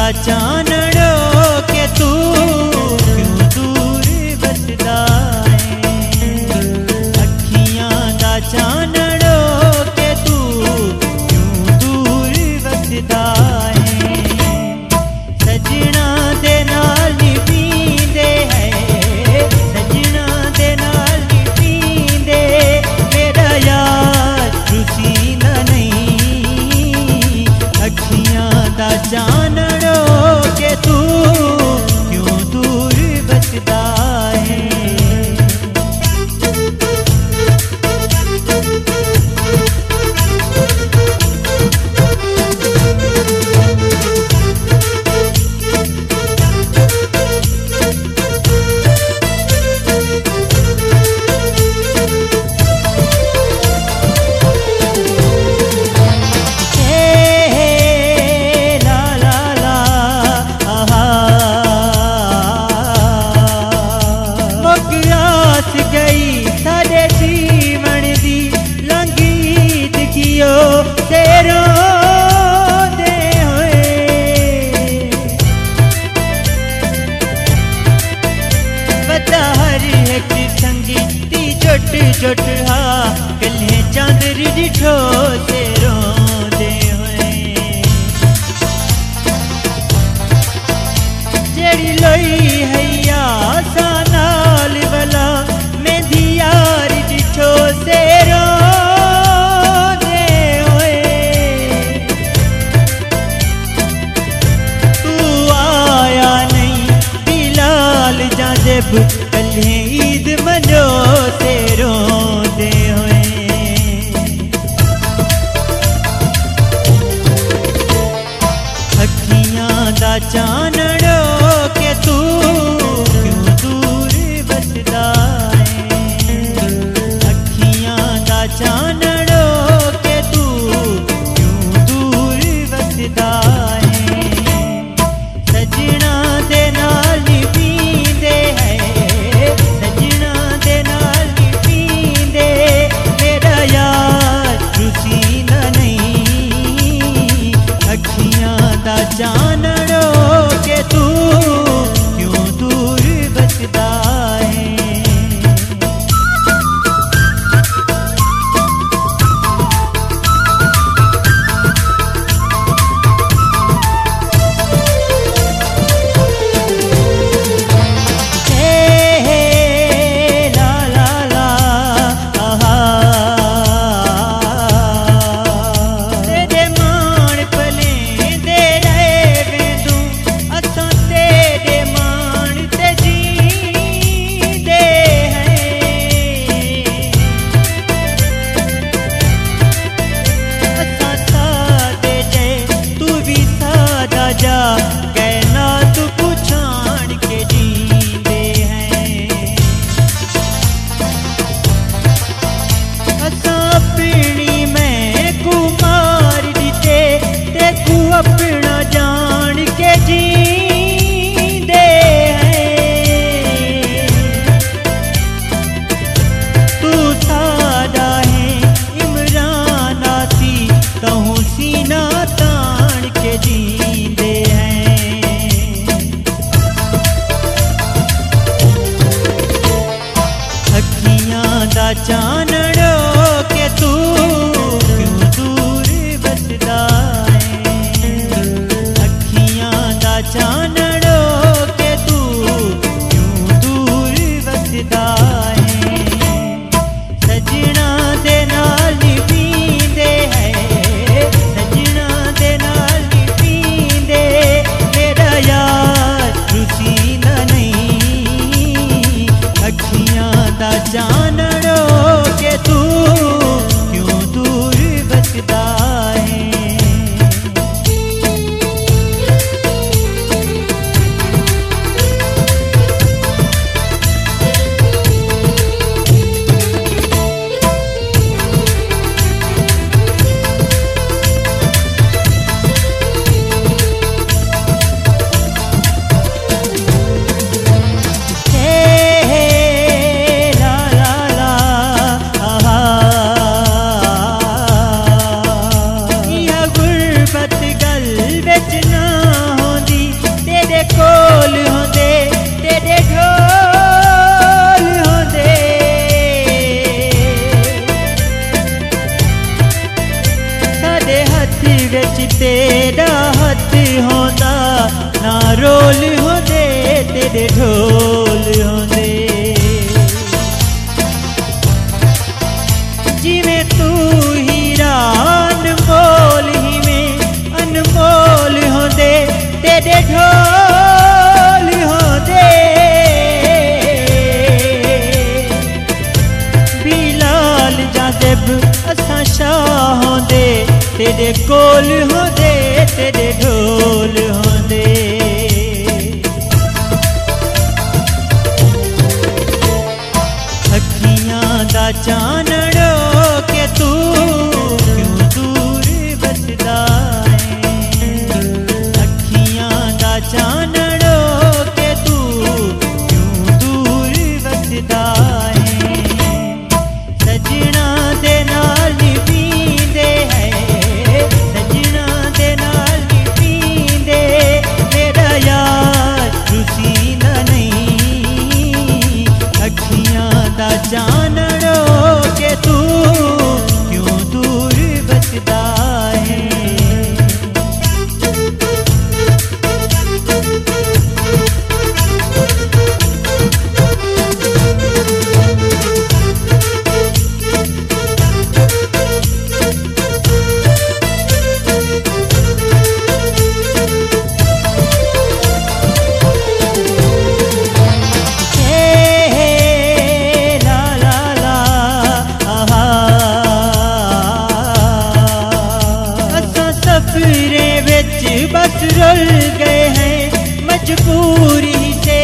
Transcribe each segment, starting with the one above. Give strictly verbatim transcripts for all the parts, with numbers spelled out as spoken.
चानड़ो के तू क्यों दूर बसदा है। अखियां दा चानड़ो के तू क्यों दूर बसदा है। सजना दे नाल पींदे है, सजना दे नाल पींदे मेरा यार रुसींदा नहीं। अखियां दा चानड़ो के तू क्यों दूर बसदा है। जुट हा कल्हे चांदरी डिठो से रोंदे होए। जेड़ी लोई हैया सा नाल वाला मेंदी यार डिठो से रोंदे होए। तू आया नहीं बिलाल जाजेब कल्हे ईद मनो से रोंदे होए। अखियां दा चानड़ो के तू क्यों दूर बसदा है। अखियां दा चानड़ो के तू क्यों दूर बसदा है। सजना दे नाल पींदे है, सजना दे नाल पींदे मेरा यार रुसींदा नहीं। अखियां दा चानड़ो के तू क्यों दूर बसदा है। अपना जान के जींदे हैं। तू सादा है इमरान आसी कहूँ सीना तान के जींदे हैं। अखियां दा चानड़ो के तू क्यों दूर बसदा चानड़ो के तू क्यों दूर बसदा है। सजना दे नाल पींदे है, सजना दे नाल पींदे मेरा यार रुसींदा नहीं। अखियां दा चानड़ो के तू क्यों दूर बसदा है। रोल होंदे तेरे ढोल होंदे। जिवें तू हीरा अनमोल हिवें अनमोल होंदे तेरे ढोल होंदे। बिलाल जादेब असां शाह होंदे तेरे कोल होंदे तेरे ढोल होंदे। अखियां दा चानड़ो के तू क्यों दूर बसदा है। अखियां दा चानड़ो के तू क्यों दूर बसदा है। सजना दे नाल पींदे है सजना दे नाल पींदे मेरा यार रुसींदा नहीं। अखियां दा जानड़ो के तू क्यों दूर बसदा है। बस रुल गए हैं मजबूरी से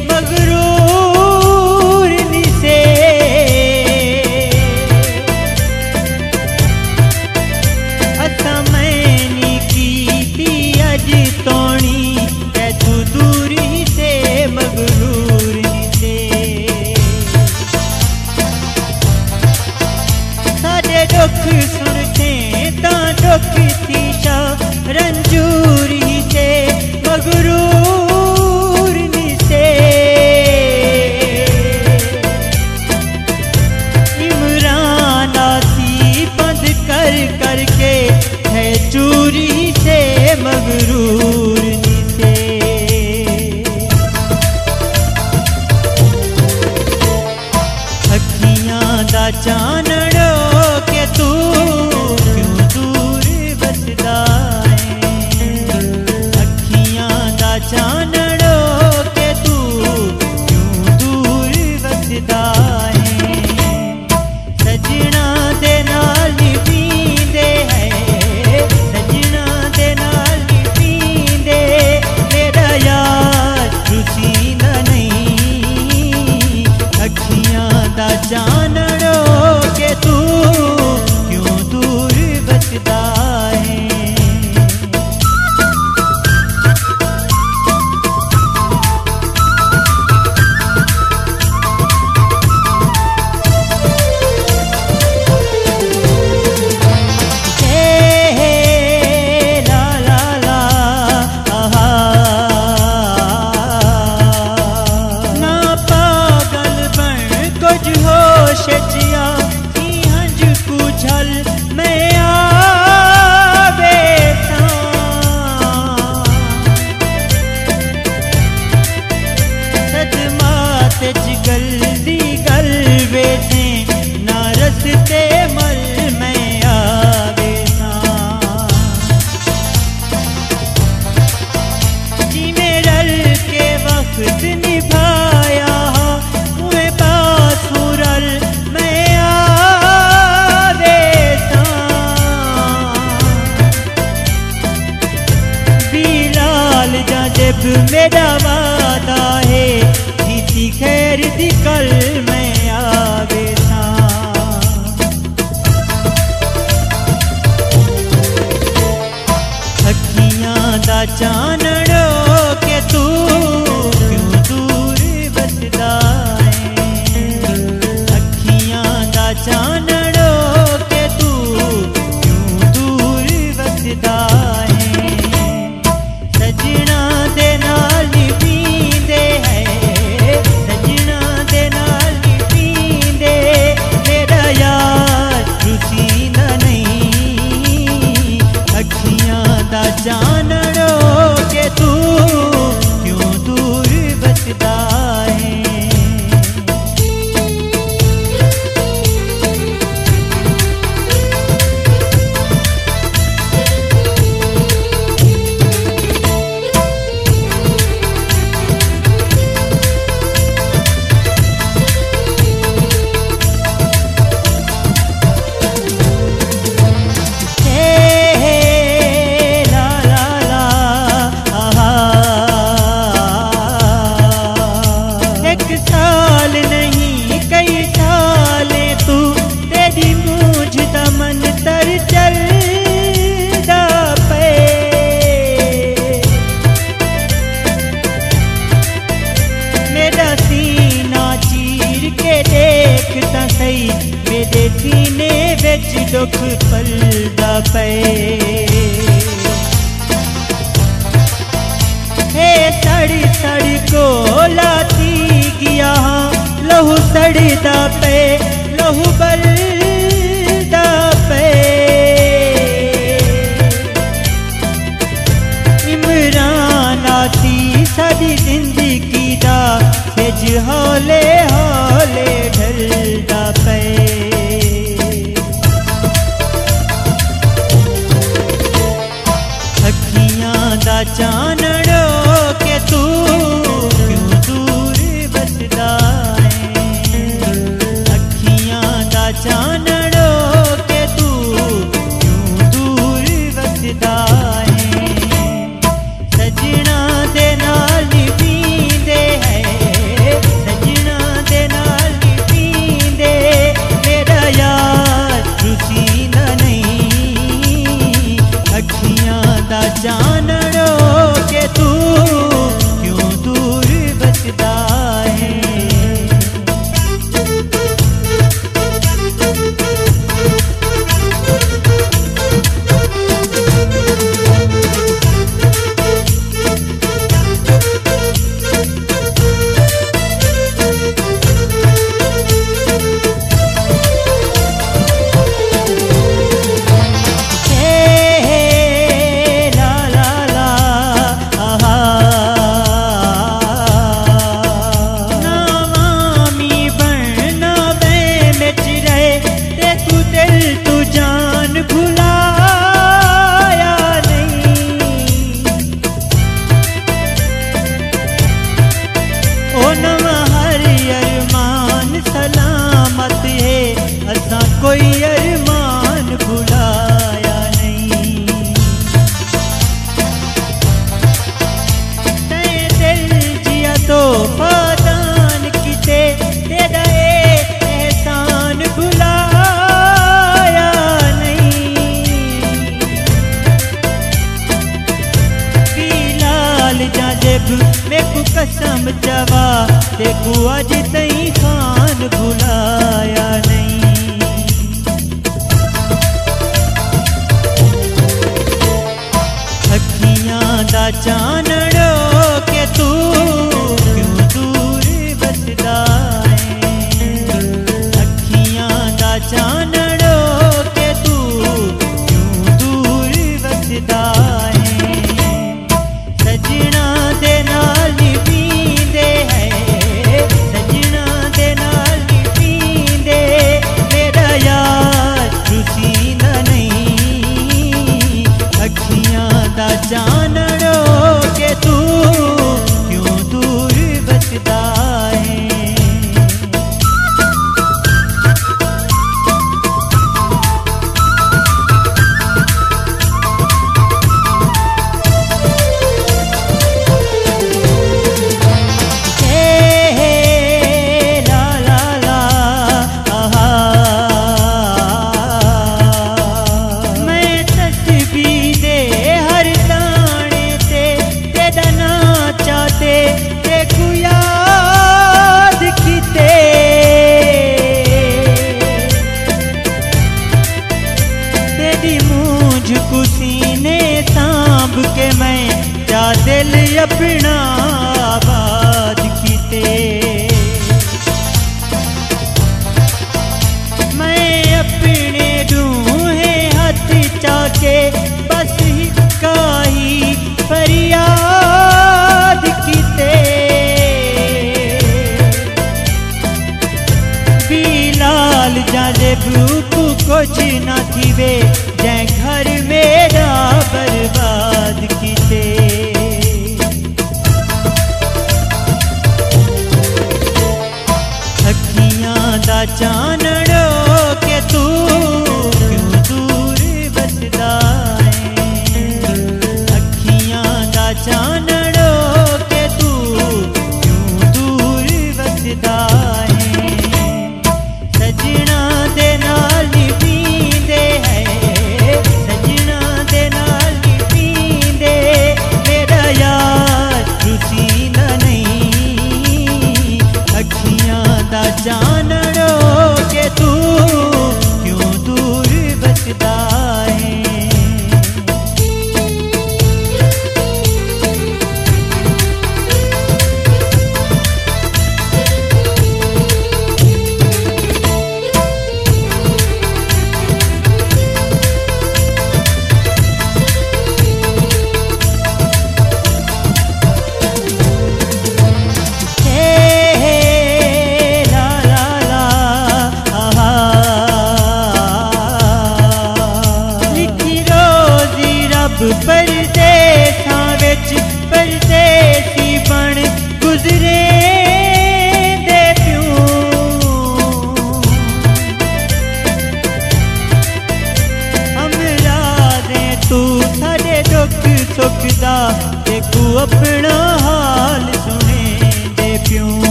मगरूर से। असा मैंने की थी अज तोनी कै तू दूरी से मगरूर से। साडे दुख सुनते तां दुख थी शा रंजूरी से मगरूर से। इमरान आसी बंद कर करके है चूरी से मगरूर से। अखियां दा चानड़ो के तू क्यों दूर बसदा जानड़ो के तू क्यों दूर बसदा है। सजना दे नाल पींदे है सजना दे नाल पींदे मेरा यार रुसींदा नहीं। अखियां दा जानड़ो के तू क्यों दूर बसदा है। जिया हंज कुझल मैं आवे सदमात जिगल दी गल वेसे ना रसते मल मैं आवे जिमें रल के वक्त निभाया मुझे पास रल जब मेरा वादा है किसी खैर दी कल मैं आवे था। अखियां दा चानड़ो के तू क्यों दूर बसदा है। अखियां दा चानड़ो के तू क्यों दूर बसदा है। सजना दे नाल पींदे है सजना दे नाल पींदे मेरा यार रुसींदा नहीं। अखियां दा जानड़ो के तू लई मेरे सीने विच दुख पलदा पे हे सड़ी सड़ी कोला थी गया लहू सड़दा पे लहू बलदा पे इमरान आती साडी जिंदगी दा सेज हौले हौले ढलदा पे अखियां दा चानड़ो के तू क्यों दूर बसदा है अखियां दा चानड़ो के तू क्यों दूर बसदा है सजना दे नाल पींदे है सजना दे नाल पींदे मेरा यार रुसींदा नहीं अखियां दा जानड़ो के तू क्यों दूर बसदा है कोई अरमान भुलाया नहीं ते दिल जिया तो फादान किते तेरा एहसान भुलाया नहीं बिलाल जाजेब मेकू कसम जवा देखू अज तई खान भुलाया नहीं दा चानड़ो के तू क्यों दूर बसदा है अखियां दा चानड़ो के तू क्यों दूर बसदा है सजना दे नाल पींदे है सजना दे नाल पींदे मेरा यार रुसींदा नहीं अखियां दा जानड़ो के तू क्यों दूर बसदा है के मैं जा दिल अपना आबाद किते मैं अपने दूहे हाथ चाके बस ही काही फरियाद किते बिलाल जाले भूख कुछ ना थीवे जै घर मेरा बर्बाद किते अखियां दा चानड़ो के तू क्यों दूर बसदा है अखियां दा चानड़ो के तू क्यों दूर बसदा है सजना दे नाल पींदे है सजना दे नाल पींदे मेरा यार रुसींदा नहीं अखियां दा जानड़ो के तू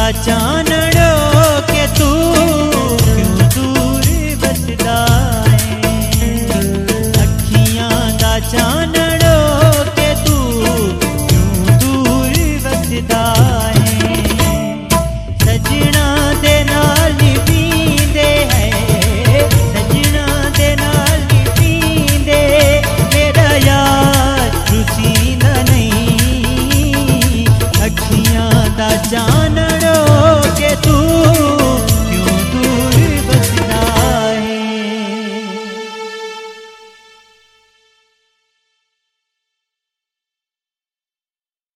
चानड़ो के तू